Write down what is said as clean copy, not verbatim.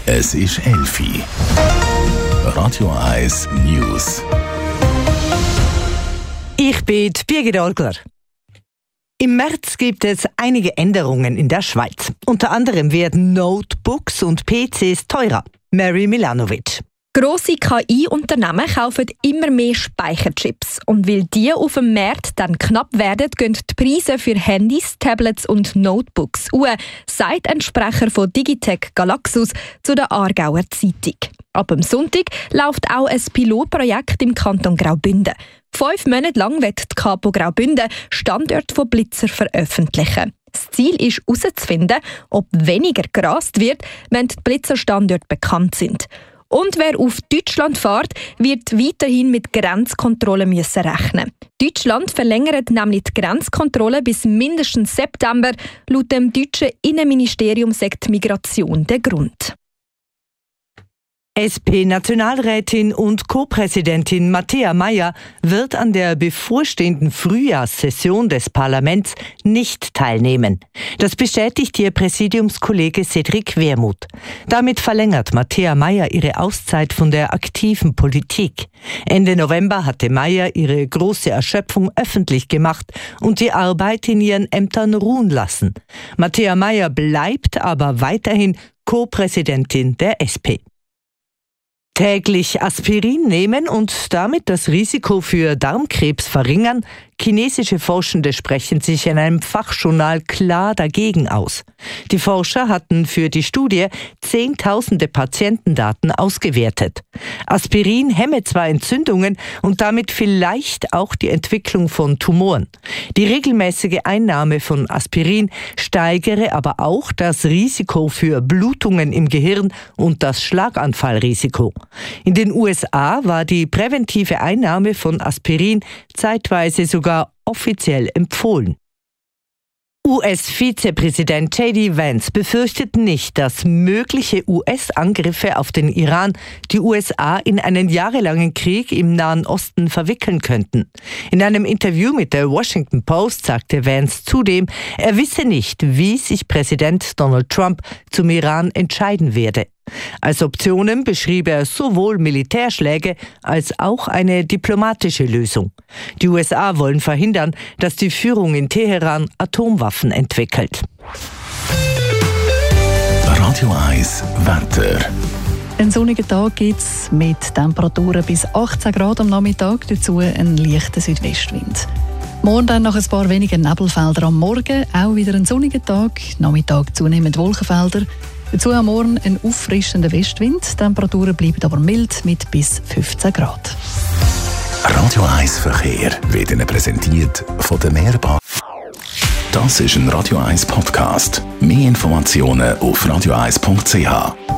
Es ist 11 Uhr. Radio 1 News. Ich bin Birgit Orgler. Im März gibt es einige Änderungen in der Schweiz. Unter anderem werden Notebooks und PCs teurer. Mary Milanovic. Grosse KI-Unternehmen kaufen immer mehr Speicherchips. Und weil die auf dem Markt dann knapp werden, gehen die Preise für Handys, Tablets und Notebooks hoch, sagt ein Sprecher von Digitec Galaxus zu der Aargauer Zeitung. Ab dem Sonntag läuft auch ein Pilotprojekt im Kanton Graubünden. 5 Monate lang wird die Kapo Graubünden Standorte von Blitzer veröffentlichen. Das Ziel ist herauszufinden, ob weniger gerast wird, wenn die Blitzerstandorte bekannt sind. Und wer auf Deutschland fährt, wird weiterhin mit Grenzkontrollen rechnen. Deutschland verlängert nämlich die Grenzkontrolle bis mindestens September. Laut dem deutschen Innenministerium sagt die Migration der Grund. SP-Nationalrätin und Co-Präsidentin Matthäa Meier wird an der bevorstehenden Frühjahrssession des Parlaments nicht teilnehmen. Das bestätigt ihr Präsidiumskollege Cedric Wermuth. Damit verlängert Matthäa Meier ihre Auszeit von der aktiven Politik. Ende November hatte Meier ihre große Erschöpfung öffentlich gemacht und die Arbeit in ihren Ämtern ruhen lassen. Matthäa Meier bleibt aber weiterhin Co-Präsidentin der SP. Täglich Aspirin nehmen und damit das Risiko für Darmkrebs verringern? Chinesische Forschende sprechen sich in einem Fachjournal klar dagegen aus. Die Forscher hatten für die Studie Zehntausende Patientendaten ausgewertet. Aspirin hemme zwar Entzündungen und damit vielleicht auch die Entwicklung von Tumoren. Die regelmäßige Einnahme von Aspirin steigere aber auch das Risiko für Blutungen im Gehirn und das Schlaganfallrisiko. In den USA war die präventive Einnahme von Aspirin zeitweise sogar offiziell empfohlen. US-Vizepräsident J.D. Vance befürchtet nicht, dass mögliche US-Angriffe auf den Iran die USA in einen jahrelangen Krieg im Nahen Osten verwickeln könnten. In einem Interview mit der Washington Post sagte Vance zudem, er wisse nicht, wie sich Präsident Donald Trump zum Iran entscheiden werde. Als Optionen beschrieb er sowohl Militärschläge als auch eine diplomatische Lösung. Die USA wollen verhindern, dass die Führung in Teheran Atomwaffen entwickelt. Radio 1 Wetter. Einen sonnigen Tag gibt es mit Temperaturen bis 18 Grad am Nachmittag, dazu ein leichter Südwestwind. Morgen dann nach ein paar weniger Nebelfelder am Morgen, auch wieder ein sonniger Tag, Nachmittag zunehmend Wolkenfelder. Dazu am Morgen ein auffrischender Westwind, die Temperaturen bleiben aber mild mit bis 15 Grad. Radio 1 Verkehr wird Ihnen präsentiert von der Mehrbahn. Das ist ein Radio 1 Podcast. Mehr Informationen auf radio1.ch.